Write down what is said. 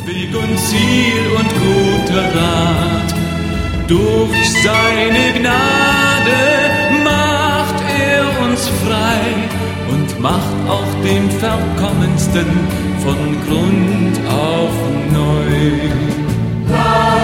Weg und Ziel und guter Rat. Durch seine Gnade macht er uns frei und macht auch den Verkommensten von Grund auf neu.